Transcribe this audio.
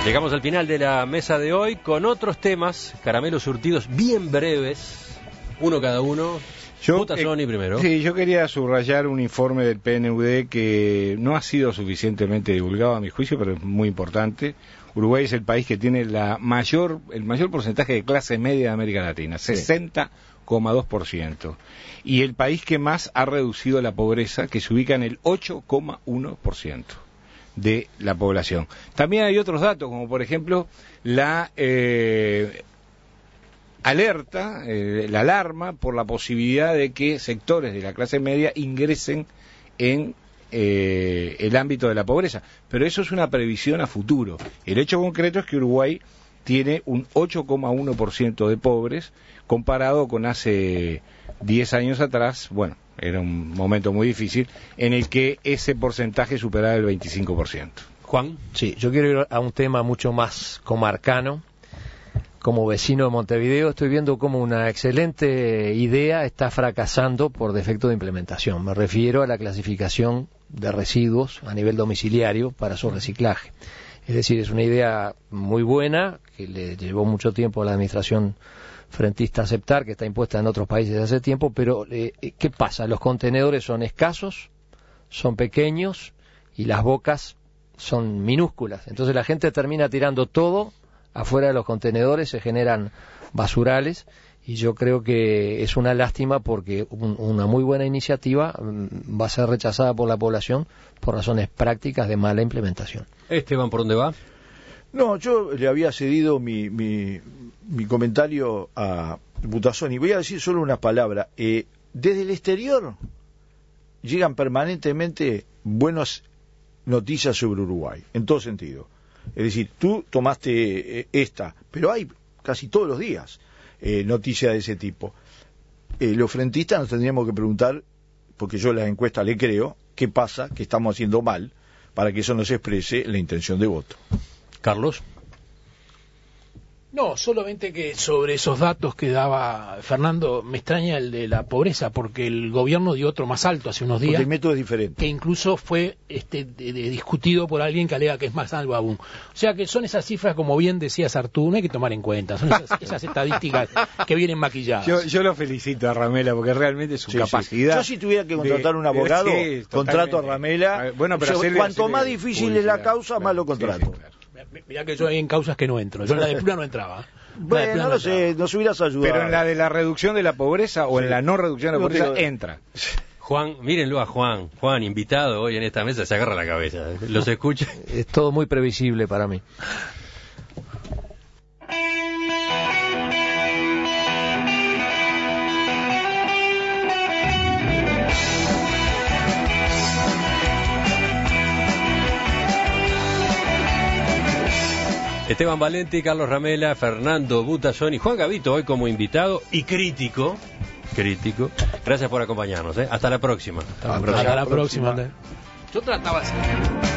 Llegamos al final de la mesa de hoy con otros temas, caramelos surtidos bien breves, uno cada uno. Butasoni primero. Sí, yo quería subrayar un informe del PNUD que no ha sido suficientemente divulgado a mi juicio, pero es muy importante. Uruguay es el país que tiene el mayor porcentaje de clase media de América Latina, 60,2%. Y el país que más ha reducido la pobreza, que se ubica en el 8,1% de la población. También hay otros datos, como por ejemplo la alerta, la alarma por la posibilidad de que sectores de la clase media ingresen en el ámbito de la pobreza. Pero eso es una previsión a futuro. El hecho concreto es que Uruguay tiene un 8,1% de pobres, comparado con hace 10 años atrás. Bueno, era un momento muy difícil en el que ese porcentaje superaba el 25%. Juan. Sí, yo quiero ir a un tema mucho más comarcano. Como vecino de Montevideo estoy viendo cómo una excelente idea está fracasando por defecto de implementación. Me refiero a la clasificación de residuos a nivel domiciliario para su reciclaje. Es decir, es una idea muy buena que le llevó mucho tiempo a la administración frentista aceptar, que está impuesta en otros países hace tiempo, pero ¿qué pasa? Los contenedores son escasos, son pequeños y las bocas son minúsculas. Entonces la gente termina tirando todo afuera de los contenedores, se generan basurales, y yo creo que es una lástima porque una muy buena iniciativa va a ser rechazada por la población por razones prácticas de mala implementación. Esteban, ¿por dónde va? No, yo le había cedido mi comentario a Butasoni. Voy a decir solo una palabra. Desde el exterior llegan permanentemente buenas noticias sobre Uruguay, en todo sentido. Es decir, tú tomaste esta, pero hay casi todos los días noticias de ese tipo. Los frentistas nos tendríamos que preguntar, porque yo las encuestas le creo, qué pasa, qué estamos haciendo mal, para que eso nos exprese la intención de voto. Carlos. No, solamente que sobre esos datos que daba Fernando, me extraña el de la pobreza, porque el gobierno dio otro más alto hace unos días. Porque el método es diferente. Que incluso fue discutido por alguien que alega que es más algo aún. O sea que son esas cifras, como bien decía Sartú, no hay que tomar en cuenta. Son esas estadísticas que vienen maquilladas. Yo lo felicito a Ramela, porque realmente su capacidad... Yo si tuviera que contratar un abogado, contrato a Ramela. Bueno, pero cuanto más difícil es la causa, más lo contrato. Claro. Mirá que yo hay en causas que no entro. Yo en la de Plura no entraba. Bueno, no sé, nos hubieras ayudado. Pero en la de la reducción de la pobreza o en la no reducción de la pobreza entra. Juan, mírenlo a Juan. Juan, invitado hoy en esta mesa, se agarra la cabeza. ¿Los escucha? Es todo muy previsible para mí. Esteban Valenti, Carlos Ramela, Fernando Butasoni, Juan Gavito hoy como invitado y crítico. Gracias por acompañarnos. Hasta la próxima. Hasta la próxima. Yo trataba así.